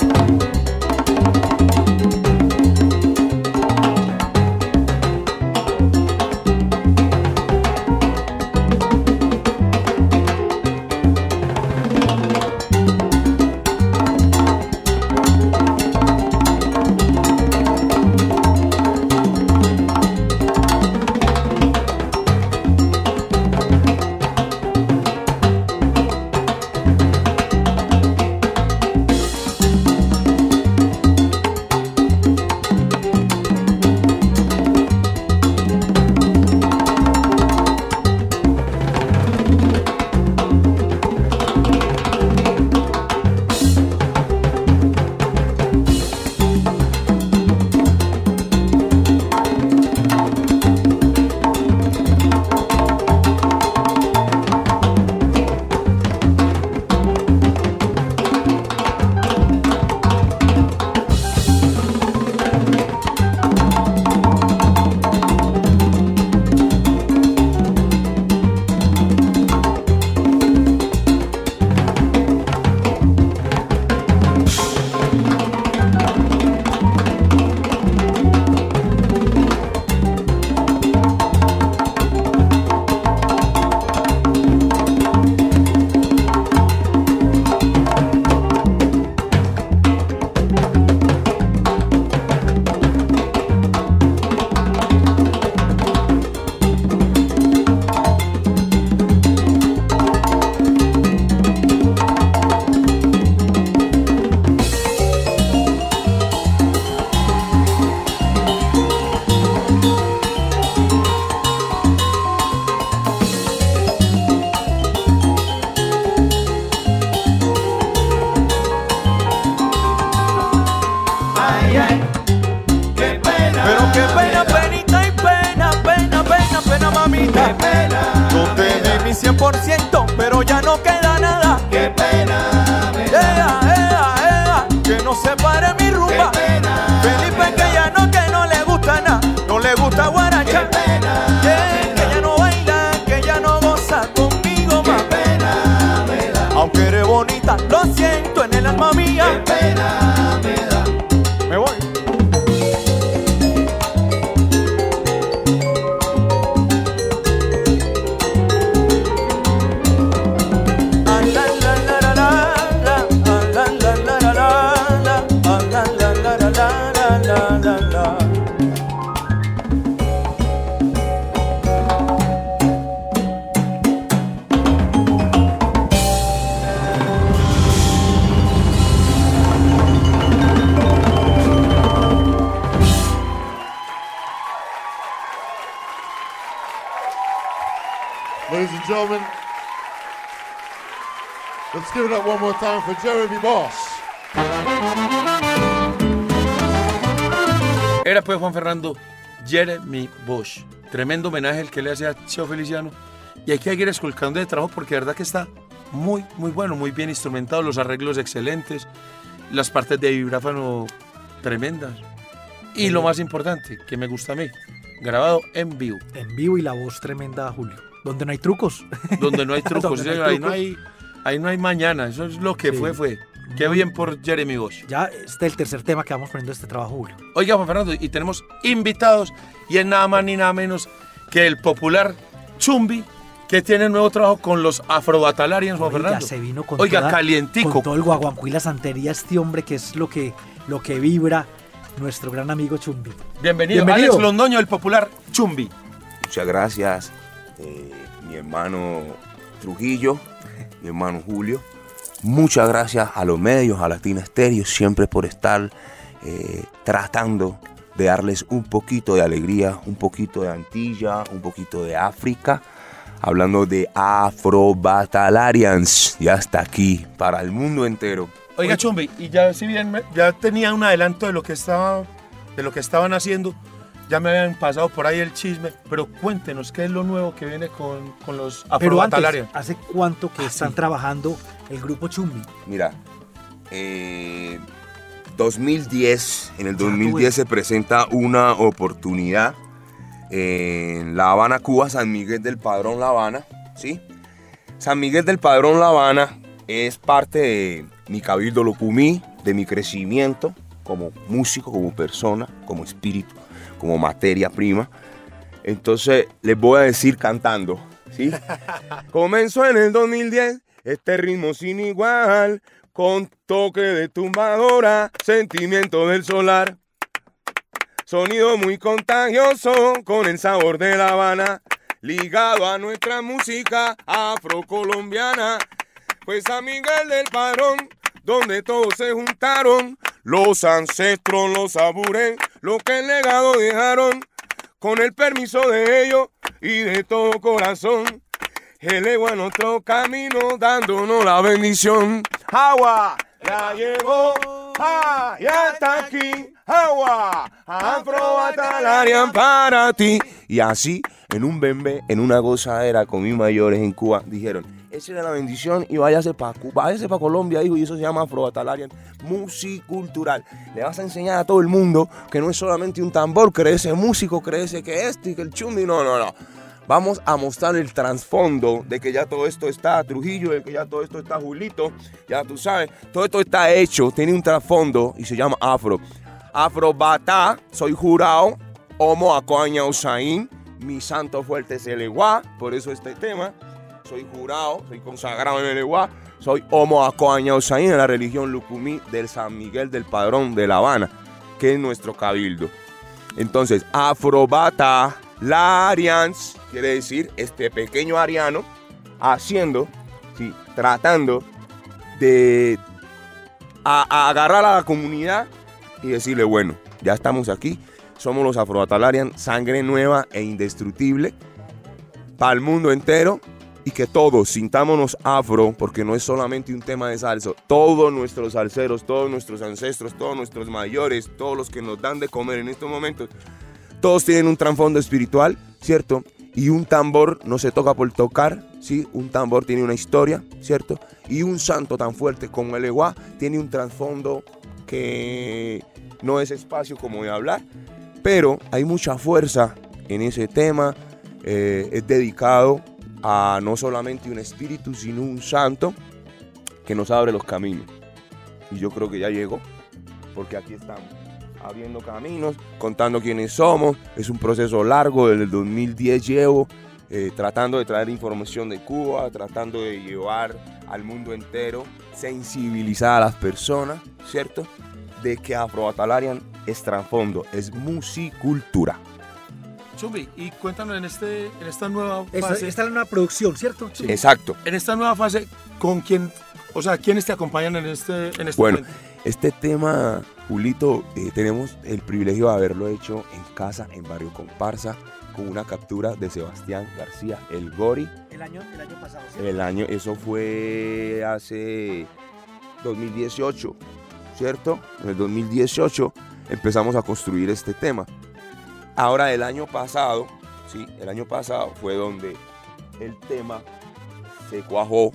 Ay, ay, qué pena. Pero qué pena, me da. penita y pena, pena, pena, pena, mamita. Qué pena. Yo te di mi 100%, pero ya no queda nada. Qué pena me da. Que no se pare mi rumba. Qué pena Felipe que no le gusta nada, no le gusta Qué guaracha. pena Que ya no baila, que ya no goza conmigo Qué más. pena me da. Aunque eres bonita, lo siento en el alma Qué mía. pena me da. Me voy. Ah, la, la, la, la, la, la. Ah, la, la, la, la, la, la. Ah, la, la, la, la, la, la, la, la. Ladies and gentlemen, let's give it up one more time for Jeremy Boss. Era pues Juan Fernando Jeremy Bosch. Tremendo homenaje el que le hace a Cheo Feliciano. Y hay que seguir esculcando de trabajo porque de verdad que está muy, muy bueno, muy bien instrumentado, los arreglos excelentes, las partes de vibráfono tremendas. Y lo más importante, que me gusta a mí, grabado en vivo. En vivo y la voz tremenda, Julio. Donde no hay trucos. Donde no hay trucos, Donde no hay trucos. ahí no hay mañana, eso es lo que Sí. fue. Qué bien por Jeremy Bosch. Ya este es el tercer tema que vamos poniendo este trabajo, Julio. Oiga, Juan Fernando, y tenemos invitados, y es nada más ni nada menos que el popular Chumbi, que tiene nuevo trabajo con los Afrobatalarians, Juan Oiga, Fernando. se vino con Oiga, toda- calientico. con todo el guaguancó y la santería, este hombre que es lo que vibra nuestro gran amigo Chumbi. Bienvenido. Alex Londoño, el popular Chumbi. Muchas gracias, mi hermano Trujillo, mi hermano Julio. Muchas gracias a los medios, a Latina Estéreo, siempre por estar tratando de darles un poquito de alegría, un poquito de Antilla, un poquito de África. Hablando de Afro-Batalarians, ya está aquí para el mundo entero. Oiga, Chumbi, y ya si bien ya tenía un adelanto de lo que estaban haciendo, ya me habían pasado por ahí el chisme, pero cuéntenos qué es lo nuevo que viene con los Afro-Batalarians. ¿Hace cuánto que están trabajando el grupo Chumbi? Mira, 2010, en el 2010 se presenta una oportunidad en La Habana, Cuba, San Miguel del Padrón, La Habana, ¿sí? San Miguel del Padrón, La Habana es parte de mi cabildo Locumí, de mi crecimiento como músico, como persona, como espíritu, como materia prima. Entonces les voy a decir cantando, ¿sí? Comenzó en el 2010 este ritmo sin igual, con toque de tumbadora, sentimiento del solar. Sonido muy contagioso con el sabor de La Habana, ligado a nuestra música afrocolombiana. Pues San Miguel del Padrón, donde todos se juntaron, los ancestros, los sabures, lo que el legado dejaron, con el permiso de ellos y de todo corazón. Elego a nuestro camino, dándonos la bendición. Agua, ya llegó, ya está aquí. Agua, Afro-Batalarian para ti. Y así, en un bembé, en una gozadera con mis mayores en Cuba, dijeron, esa era la bendición y váyase para Cuba, váyase para Colombia, hijo, y eso se llama Afro-Batalarian musicultural. Le vas a enseñar a todo el mundo que no es solamente un tambor, créese músico, créese que y que el chumbi, no. Vamos a mostrar el trasfondo de que ya todo esto está Trujillo, de que ya todo esto está Julito, ya tú sabes, todo esto está hecho, tiene un trasfondo y se llama Afro. Afro-Bata, soy jurado, Homo Acoaña Usain, mi santo fuerte es el Eguá, por eso este tema. Soy jurado, soy consagrado en el Eguá, soy Homo Acoaña Usain en la religión Lucumí del San Miguel del Padrón de La Habana, que es nuestro cabildo. Entonces, Afro-Batalarians quiere decir este pequeño ariano haciendo, sí, tratando de agarrar a la comunidad y decirle, bueno, ya estamos aquí, somos los Afro-Batalarians, sangre nueva e indestructible para el mundo entero, y que todos sintámonos afro, porque no es solamente un tema de salsa. Todos nuestros salseros, todos nuestros ancestros, todos nuestros mayores, todos los que nos dan de comer en estos momentos, todos tienen un trasfondo espiritual, ¿cierto? Y un tambor no se toca por tocar, ¿sí? Un tambor tiene una historia, ¿cierto? Y un santo tan fuerte como el Eguá tiene un trasfondo que no es espacio como de hablar, pero hay mucha fuerza en ese tema. Es dedicado a no solamente un espíritu, sino un santo que nos abre los caminos. Y yo creo que ya llegó, porque aquí estamos, abriendo caminos, contando quiénes somos. Es un proceso largo, desde el 2010 llevo tratando de traer información de Cuba, tratando de llevar al mundo entero, sensibilizar a las personas, ¿cierto? De que Afro-Batalarian es trasfondo, es musicultura. Chumbi, y cuéntanos en esta nueva fase. Esta es una producción, ¿cierto? Sí. Exacto. En esta nueva fase, ¿con quién, o sea, quiénes te acompañan en este bueno, momento? Este tema, Julito, tenemos el privilegio de haberlo hecho en casa, en Barrio Comparsa, con una captura de Sebastián García, el Gori. El año pasado, ¿sí? Eso fue hace 2018, ¿cierto? En el 2018 empezamos a construir este tema. Ahora el año pasado, sí, el año pasado fue donde el tema se cuajó,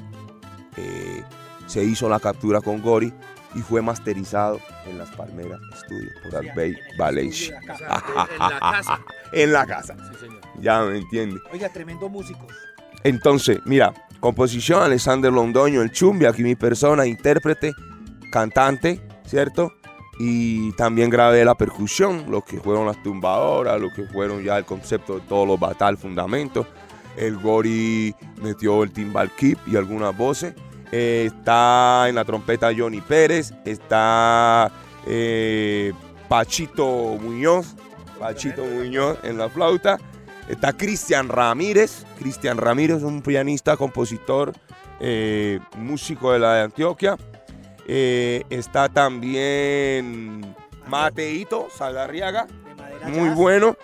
se hizo la captura con Gori y fue masterizado en Las Palmeras Studio por Albey Valencia. En la casa. Sí, señor. Ya me entiende. Oiga, tremendo músicos. Entonces, mira, composición Alexander Londoño, el Chumbi, aquí mi persona, intérprete, cantante, ¿cierto? Y también grabé la percusión, lo que fueron las tumbadoras, lo que fueron ya el concepto de todos los batal fundamentos. El Gori metió el timbal keep y algunas voces. Está en la trompeta Johnny Pérez, está Pachito Muñoz en la flauta. Está Cristian Ramírez. Cristian Ramírez es un pianista, compositor, músico de la de Antioquia. Está también Mateito Saldarriaga, muy bueno.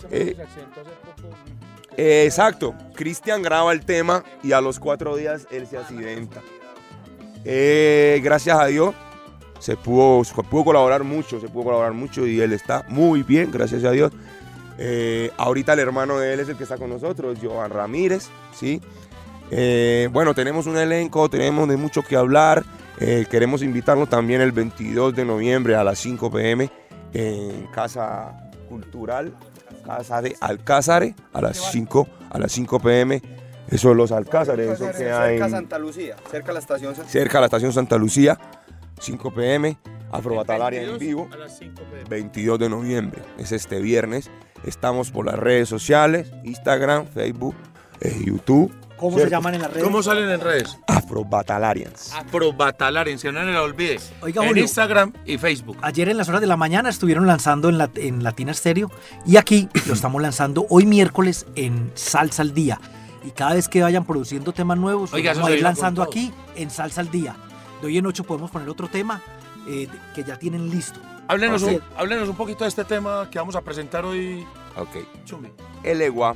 Exacto, Cristian graba el tema y a los 4 días él se accidenta. Gracias a Dios se pudo colaborar mucho y él está muy bien, gracias a Dios. Ahorita el hermano de él es el que está con nosotros, Joan Ramírez, ¿sí? Bueno, tenemos un elenco, tenemos de mucho que hablar. Queremos invitarlos también el 22 de noviembre a las 5 p.m. en Casa Cultural, Casa de Alcázares, a las 5 p.m. Eso es los Alcázares, eso queda cerca Santa Lucía, cerca de la estación Santa Lucía, 5 p.m. Afrobatalaria en vivo, 22 de noviembre, es este viernes. Estamos por las redes sociales, Instagram, Facebook, YouTube. ¿Cómo se llaman en las redes? ¿Cómo salen en redes? Afrobatalarians. Afrobatalarians, si no lo olvide. Oiga, en Julio, Instagram y Facebook. Ayer en las horas de la mañana estuvieron lanzando en Latina Stereo y aquí lo estamos lanzando hoy miércoles en Salsa al Día. Y cada vez que vayan produciendo temas nuevos, los vamos a ir lanzando aquí en Salsa al Día. De hoy en 8 podemos poner otro tema que ya tienen listo. Háblenos un poquito de este tema que vamos a presentar hoy. Ok. Chumbi. El Egua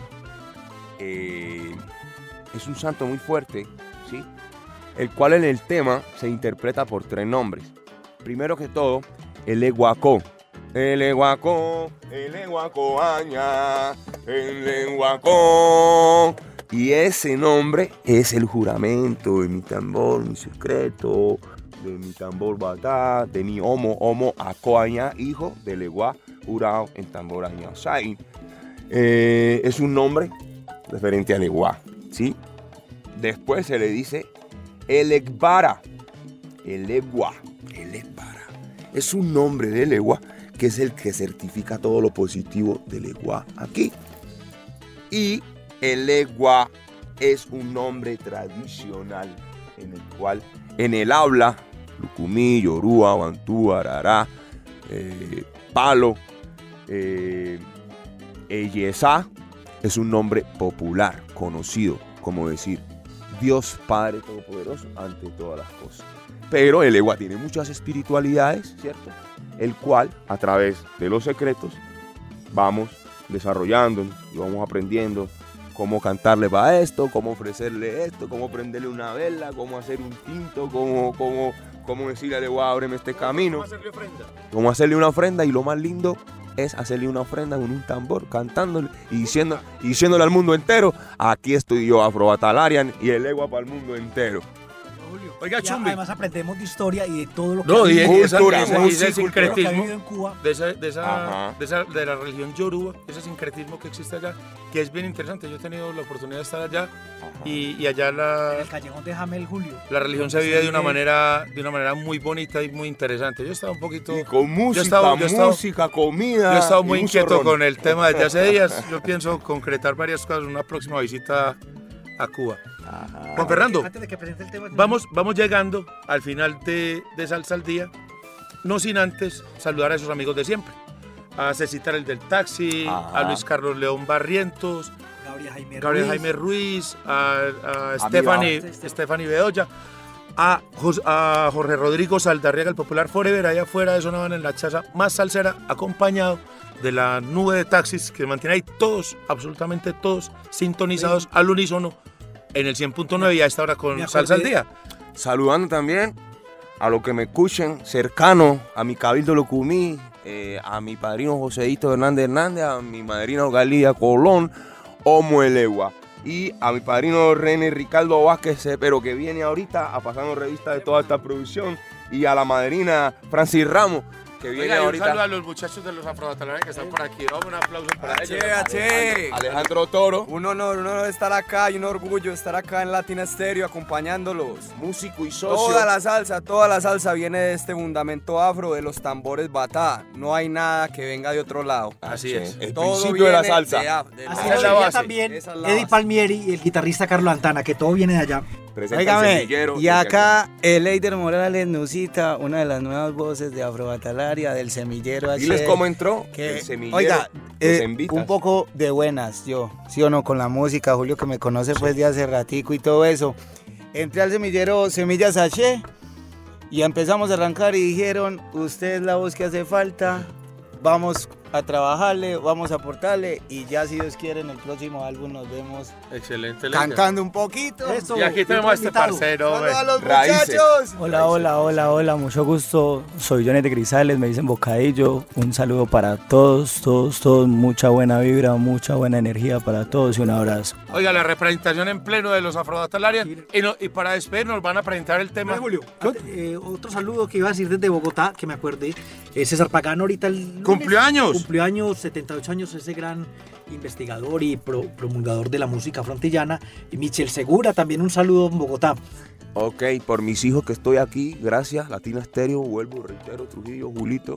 es un santo muy fuerte, ¿sí? El cual en el tema se interpreta por 3 nombres. Primero que todo, el Eguacó. El Eguacó, aña, el Eguacó. Y ese nombre es el juramento de mi tambor, mi secreto, de mi tambor batá, de mi homo acoaña, hijo del Eguá, jurado en tambor aña. O sea, es un nombre referente al Eguá, ¿sí? Después se le dice el Egbara, el Egua, el Egbara. Es un nombre del Egua que es el que certifica todo lo positivo del Egua aquí. Y el Egua es un nombre tradicional en el cual en el habla Lucumí, Yoruba, Bantú, Arará, Palo, Eyesá es un nombre popular, conocido, como decir Dios Padre Todopoderoso ante todas las cosas. Pero el Egua tiene muchas espiritualidades, ¿cierto? El cual, a través de los secretos, vamos desarrollando y vamos aprendiendo cómo cantarle para esto, cómo ofrecerle esto, cómo prenderle una vela, cómo hacer un tinto, cómo decirle al Egua, ábreme este camino. Cómo hacerle una ofrenda, y lo más lindo es hacerle una ofrenda con un tambor, cantándole y diciéndole al mundo entero, aquí estoy yo, Afrobatalarian, y el Egua para el mundo entero. Oiga, Chumbi. Además aprendemos de historia y de todo lo que no, y ese sincretismo de la religión Yoruba, ese sincretismo que existe allá, que es bien interesante. Yo he tenido la oportunidad de estar allá y allá en el callejón de Jamel, Julio. La religión se vive de una manera muy bonita y muy interesante. Yo estaba un poquito y con música, comida. Yo he estado muy inquieto con el tema desde hace días. Yo pienso concretar varias cosas en una próxima visita a Cuba. Juan Fernando, antes de que presente el tema, vamos llegando al final de Salsa al Día, no sin antes saludar a esos amigos de siempre, a Cecitar el del taxi, a Luis Carlos León Barrientos, Gabriel Jaime Ruiz, a Stephanie Bedoya, a Jorge Rodrigo Saldarriaga, el popular Forever, allá afuera de Sonaban en la chaza más salsera, acompañado de la nube de taxis que mantiene ahí todos, absolutamente todos, sintonizados al unísono en el 100.9 y a esta hora con Salsa al Día. Saludando también a los que me escuchen cercano, a mi Cabildo Locumí, a mi padrino Joséito Hernández, a mi madrina Galía Colón, Homo el Egua, y a mi padrino René Ricardo Vázquez, pero que viene ahorita a pasarnos revista de toda esta producción, y a la madrina Francis Ramos, que viene ahorita. Un saludo a los muchachos de los Afrobatalarians que están por aquí. Vamos, un aplauso para ellos. Alejandro Toro. Un honor estar acá y un orgullo estar acá en Latina Stereo acompañándolos. Músico y socio. Toda la salsa viene de este fundamento afro, de los tambores batá. No hay nada que venga de otro lado. Así es. El principio de la salsa. Así es la base. También Eddie Palmieri y el guitarrista Carlos Antana, que todo viene de allá. Presenta Óigame, el semillero. y acá el Eider Morales Nusita, una de las nuevas voces de Afrobatalaria, del semillero. Diles cómo entró que, el semillero. Oiga, los invitas. un poco de buenas yo, sí o no, con la música, Julio que me conoce pues de hace ratico y todo eso. Entré al semillero Semillas H y empezamos a arrancar y dijeron, usted es la voz que hace falta, vamos a trabajarle, vamos a aportarle y ya si Dios quiere en el próximo álbum nos vemos cantando un poquito. Eso, y aquí tenemos a este parcero. Saludos a los muchachos. Hola, mucho gusto. Soy Johnny de Grisales, me dicen Bocadillo. Un saludo para todos, mucha buena vibra, mucha buena energía para todos y un abrazo. Oiga, la representación en pleno de los Afrobatalarian. Y para despedirnos van a presentar el tema. Julio, otro saludo que iba a decir desde Bogotá, que me acuerde. César Pagano ahorita el lunes, ¡Cumpleaños! Cumplió años, 78 años, ese gran investigador y promulgador de la música frontillana. Y Michel Segura, también un saludo en Bogotá. Ok, por mis hijos que estoy aquí, gracias, Latina Estéreo, vuelvo, reitero, Trujillo, Julito.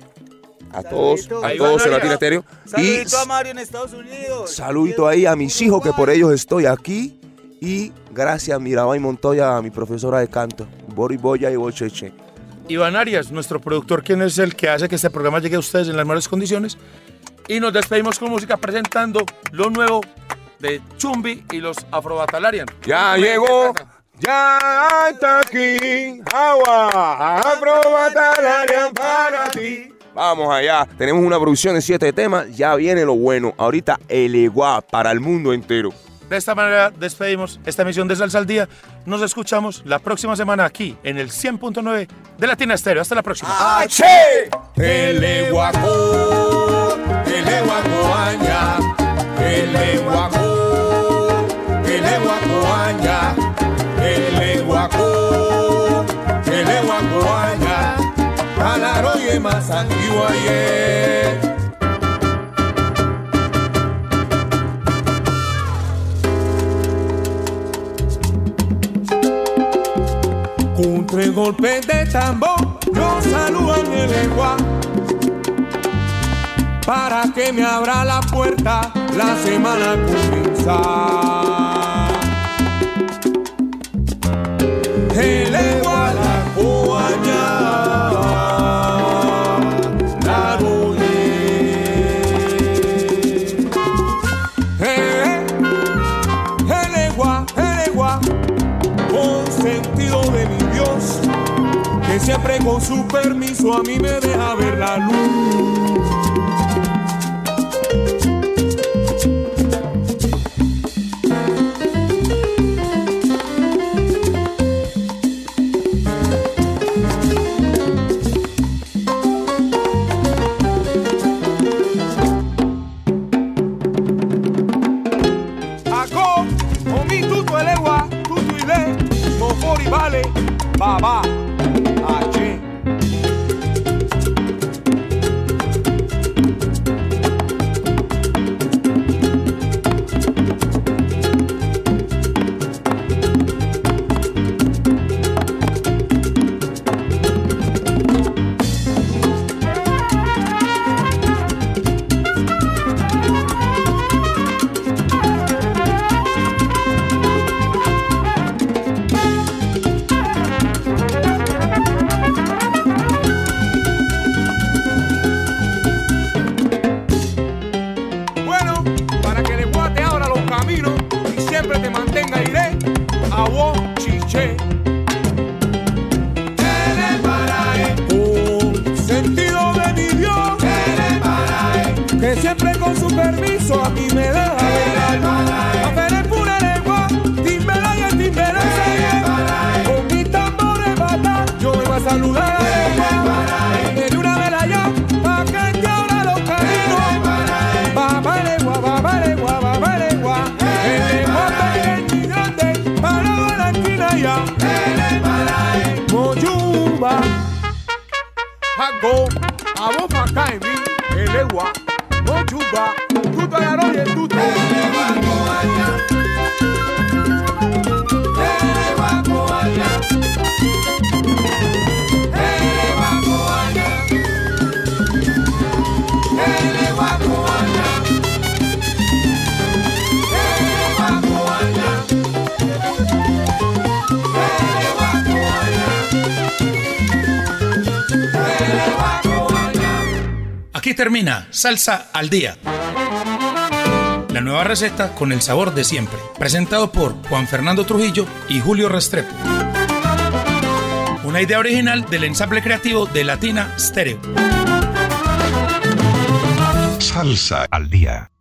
A todos en Latina Estéreo. Saludito a Mario en Estados Unidos. Saludito ahí a mis hijos que por ellos estoy aquí. Y gracias a Mirabay Montoya, a mi profesora de canto, Bori Boya y Bocheche. Iván Arias, nuestro productor, quien es el que hace que este programa llegue a ustedes en las mejores condiciones. Y nos despedimos con música presentando lo nuevo de Chumbi y los Afrobatalarian. Ya llegó, ya está aquí, agua, Afrobatalarian para ti. Vamos allá, tenemos una producción de 7 temas, ya viene lo bueno. Ahorita el Eguá para el mundo entero. De esta manera despedimos esta emisión de Salsa al Día. Nos escuchamos la próxima semana aquí en el 100.9 de Latina Estéreo. Hasta la próxima. ¡H! El Eguacó, el Eguacoaña, el Eguacó, el Eguacoaña, el Eguacó, el Eguacoaña, Alaroye más antiguo ayer. Con 3 golpes de tambor, nos saludan el Eguá, para que me abra la puerta, la semana comienza. El Eguá, la coaña, la roye. El Eguá, con sentido de mi Dios, que siempre con su permiso a mí me deja ver la luz. Acó, omi tutu el Eguá, tutu ile, mofori vale, baba, H. Aquí termina Salsa al Día. La nueva receta con el sabor de siempre. Presentado por Juan Fernando Trujillo y Julio Restrepo. Una idea original del ensamble creativo de Latina Stereo. Salsa al Día.